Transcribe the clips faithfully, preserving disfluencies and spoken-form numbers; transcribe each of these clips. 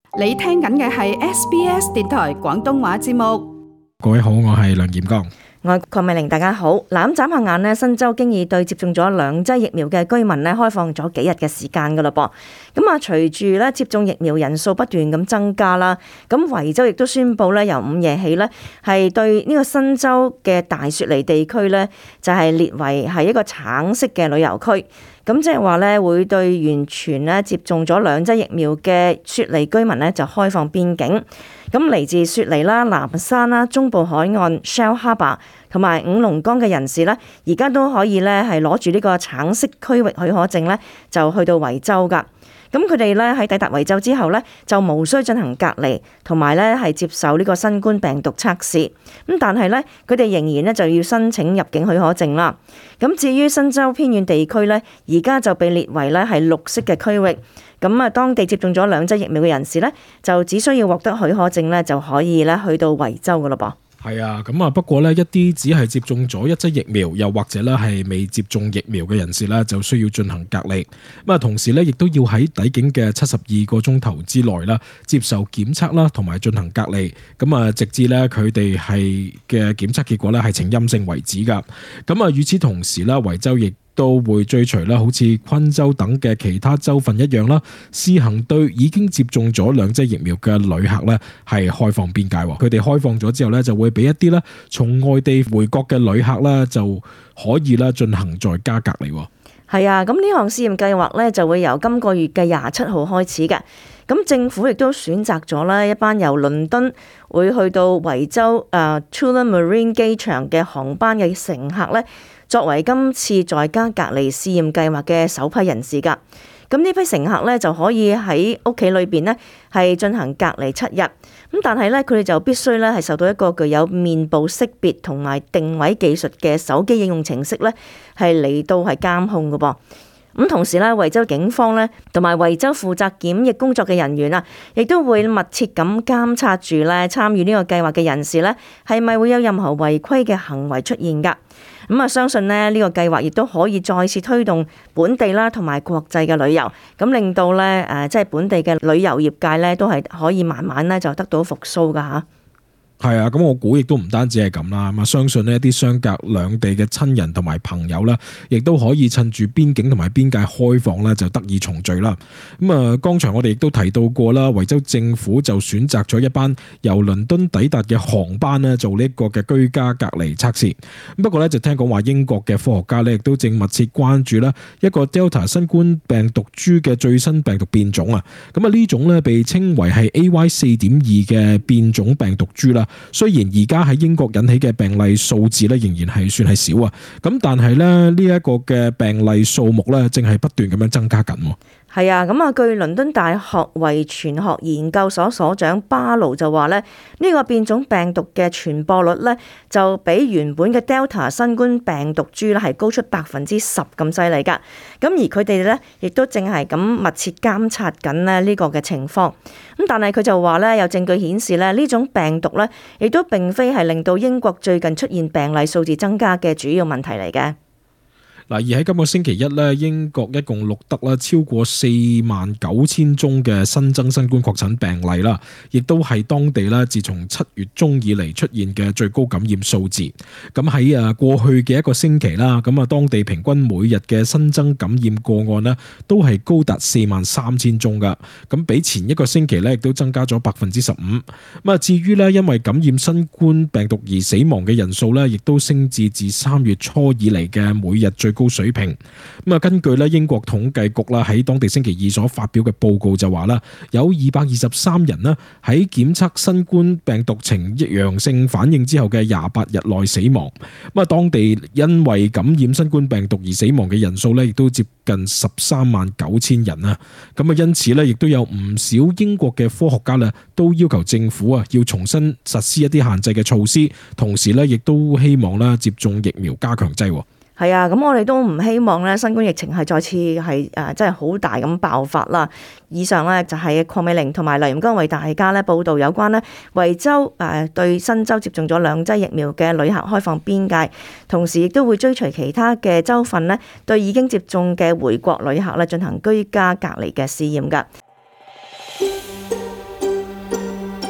你聽緊嘅係 S B S 電台廣東話節目。 各位好，我係梁炎剛。 我係鄺美玲，大家好。嗱，咁眨下眼呢，新州經已對接種咗兩劑疫苗嘅居民呢開放咗幾日嘅時間噶啦噃。咁啊，隨住咧接種疫苗人數不斷咁增加啦，咁維州亦都宣布咧由午夜起呢係對呢個新州嘅大雪梨地區呢就係列為係一個橙色嘅旅遊區。咁即係話咧會對完全咧接種咗兩劑疫苗嘅雪梨居民呢就開放邊境。咁嚟自雪梨啦、南山啦、中部海岸、Shell Harbour 同埋五龍崗嘅人士呢，而家都可以咧係攞住呢個橙色區域許可證呢，就去到維州噶。咁佢哋咧喺抵達維州之後呢，就無需進行隔離，同埋咧係接受呢個新冠病毒測試。咁但係呢，佢哋仍然咧就要申請入境許可證啦。咁至於新州偏遠地區呢，而家就被列為咧係綠色嘅區域。咁啊，當地接種咗兩劑疫苗嘅人士呢，就只需要獲得許可證呢，就可以咧去到維州噶咯噃。 係啊，咁啊，不過呢，一啲只係接種咗一劑疫苗，又或者咧係未接種疫苗嘅人士呢，就需要進行隔離。咁啊，同時呢，亦都要喺抵境嘅七十二個鐘頭之內啦，接受檢測啦，同埋進行隔離。咁啊，直至呢，佢哋係嘅檢測結果呢係呈陰性為止噶。咁啊，與此同時呢，維州亦都會追隨啦，好似昆州等嘅其他州份一樣啦，試行對已經接種咗兩劑疫苗嘅旅客咧係開放邊界。佢哋開放咗之後咧，就會俾一啲咧從外地回國嘅旅客咧就可以啦進行在家隔離。 係啊，咁呢項試驗計劃咧就會由今個月嘅廿七號開始嘅。咁政府亦都選擇咗咧一班由倫敦會去到維州誒 Tullamarine 機場嘅航班嘅乘客咧，作為今次在家隔離試驗計劃嘅首批人士㗎。咁呢批乘客咧就可以喺屋企裏邊呢係進行隔離七日。咁但係咧佢哋就必須咧係受到一個具有面部識別同埋定位技術嘅手機應用程式咧係嚟到係監控㗎噃。咁同時咧，維州警方咧同埋維州負責檢疫工作嘅人員啊，亦都會密切咁監察住咧參與呢個計劃嘅人士咧，係咪會有任何違規嘅行為出現㗎？咁啊，相信咧呢個計劃亦都可以再次推動本地啦同埋國際嘅旅遊，咁令到咧誒即係本地嘅旅遊業界咧都係可以慢慢咧就得到復甦㗎嚇。 係啊，咁我估亦都唔單止係咁啦，咁啊相信呢一啲相隔兩地嘅親人同埋朋友啦，亦都可以趁住邊境同埋邊界開放咧，就得以重聚啦。咁啊，剛才我哋亦都提到過啦，維州政府就選擇咗一班由倫敦抵達嘅航班咧，做呢一個嘅居家隔離測試。不過咧，就聽講話英國嘅科學家咧，亦都正密切關注啦一個 Delta 新冠病毒株嘅最新病毒變種啊。咁啊呢種咧被稱為係 A Y 四點二 嘅變種病毒株啦。雖然而家喺英國引起嘅病例數字咧仍然係算係少啊，咁但係咧呢一個嘅病例數目咧正係不斷咁樣增加緊。 係啊，咁啊，據倫敦大學遺傳學研究所所長巴勞就話咧，呢個變種病毒嘅傳播率咧就比原本嘅 Delta 新冠病毒株咧係高出百分之十咁犀利噶。咁而佢哋咧亦都正係咁密切監察緊咧呢個嘅情況。咁但係佢就話咧，有證據顯示咧呢種病毒咧亦都並非係令到英國最近出現病例數字增加嘅主要問題嚟嘅。 嗱，而喺今個星期一咧，英國一共錄得啦超過四萬九千宗嘅新增新冠確診病例啦，亦都係當地啦自從七月中以嚟出現嘅最高感染數字。咁喺誒過去嘅一個星期啦，咁啊當地平均每日嘅新增感染個案呢都係高達四萬三千宗噶，咁比前一個星期咧亦都增加咗百分之十五。咁啊至於咧因為感染新冠病毒而死亡嘅人數咧，亦都升至自三月初以嚟嘅每日最高水平。咁啊，根據咧英國統計局啦喺當地星期二所發表嘅報告就話啦，有二百二十三人啦喺檢測新冠病毒呈陽性反應之後嘅廿八日內死亡。咁啊，當地因為感染新冠病毒而死亡嘅人數咧，亦都接近十三萬九千人啊。咁啊，因此咧，亦都有唔少英國嘅科學家咧，都要求政府啊要重新實施一啲限制嘅措施，同時咧，亦都希望啦接種疫苗加強劑。 係啊，咁我哋都唔希望咧新冠疫情係再次係誒真係好大咁爆發啦。以上咧就係鄺美玲同埋梁炎剛為大家咧報道有關咧維州誒對新州接種咗兩劑疫苗嘅旅客開放邊界，同時亦都會追隨其他嘅州份咧對已經接種嘅回國旅客咧進行居家隔離嘅試驗㗎。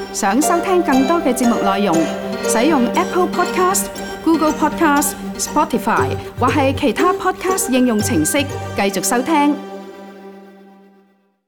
想收聽更多嘅節目內容，使用 Apple Podcast、Google Podcast、Spotify 或係其他 Podcast 應用程式繼續收聽。